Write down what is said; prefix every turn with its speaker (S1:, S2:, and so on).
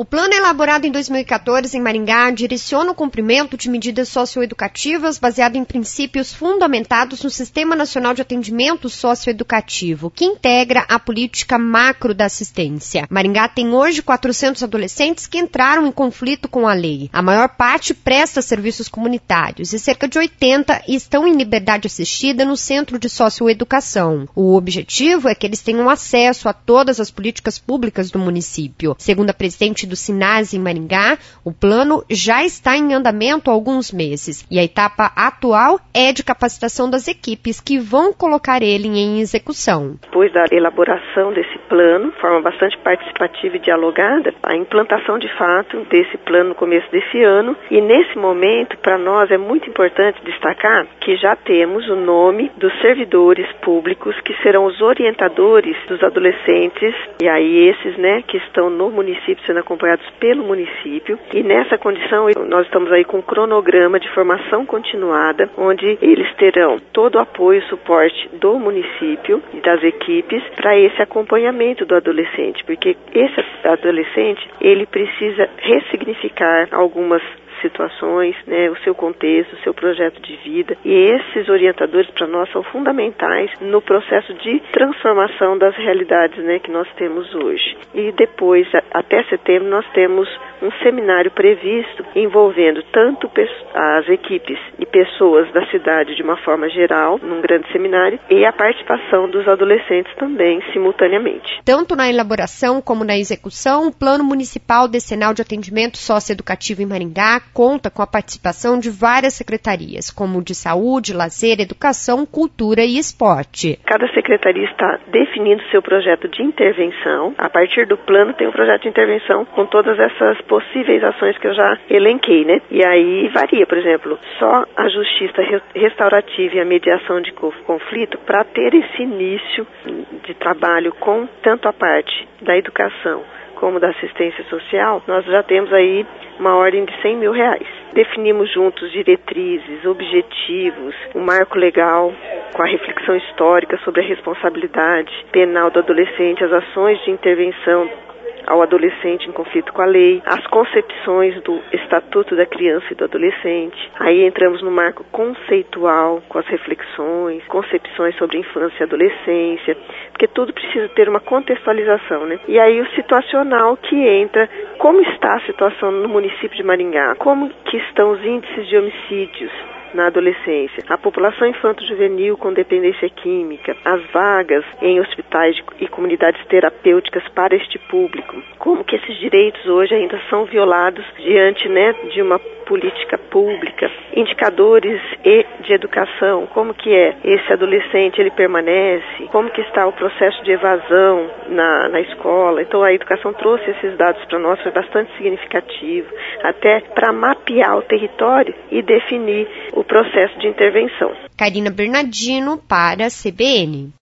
S1: O plano elaborado em 2014 em Maringá direciona o cumprimento de medidas socioeducativas baseado em princípios fundamentados no Sistema Nacional de Atendimento Socioeducativo, que integra a política macro da assistência. Maringá tem hoje 400 adolescentes que entraram em conflito com a lei. A maior parte presta serviços comunitários e cerca de 80 estão em liberdade assistida no Centro de Socioeducação. O objetivo é que eles tenham acesso a todas as políticas públicas do município. Segundo a presidente do SINASE em Maringá, o plano já está em andamento há alguns meses e a etapa atual é de capacitação das equipes que vão colocar ele em execução.
S2: Depois da elaboração desse plano, de forma bastante participativa e dialogada, a implantação de fato desse plano no começo desse ano, e nesse momento para nós é muito importante destacar que já temos o nome dos servidores públicos que serão os orientadores dos adolescentes, e aí esses, que estão no município sendo acompanhados pelo município, e nessa condição nós estamos aí com um cronograma de formação continuada, onde eles terão todo o apoio e suporte do município e das equipes para esse acompanhamento do adolescente, porque esse adolescente, ele precisa ressignificar algumas situações, o seu contexto, o seu projeto de vida, e esses orientadores para nós são fundamentais no processo de transformação das realidades, que nós temos hoje. E depois, até setembro, nós temos um seminário previsto envolvendo tanto as equipes e pessoas da cidade de uma forma geral, num grande seminário, e a participação dos adolescentes também, simultaneamente.
S1: Tanto na elaboração como na execução, o Plano Municipal Decenal de Atendimento Socioeducativo em Maringá conta com a participação de várias secretarias, como o de Saúde, Lazer, Educação, Cultura e Esporte.
S2: Cada secretaria está definindo seu projeto de intervenção. A partir do plano tem um projeto de intervenção com todas essas possíveis ações que eu já elenquei, E aí varia, por exemplo, só a justiça restaurativa e a mediação de conflito, para ter esse início de trabalho com tanto a parte da educação como da assistência social, nós já temos aí uma ordem de R$100 mil. Definimos juntos diretrizes, objetivos, um marco legal com a reflexão histórica sobre a responsabilidade penal do adolescente, as ações de intervenção ao adolescente em conflito com a lei, as concepções do Estatuto da Criança e do Adolescente. Aí entramos no marco conceitual, com as reflexões, concepções sobre infância e adolescência, porque tudo precisa ter uma contextualização, E aí o situacional, que entra como está a situação no município de Maringá, como que estão os índices de homicídios na adolescência, a população infanto-juvenil com dependência química, as vagas em hospitais e comunidades terapêuticas para este público, como que esses direitos hoje ainda são violados diante, de uma política pública, indicadores de educação, como que é esse adolescente, ele permanece, como que está o processo de evasão na escola. Então a educação trouxe esses dados para nós, foi bastante significativo, até para mapear o território e definir o processo de intervenção.
S1: Karina Bernardino para a CBN.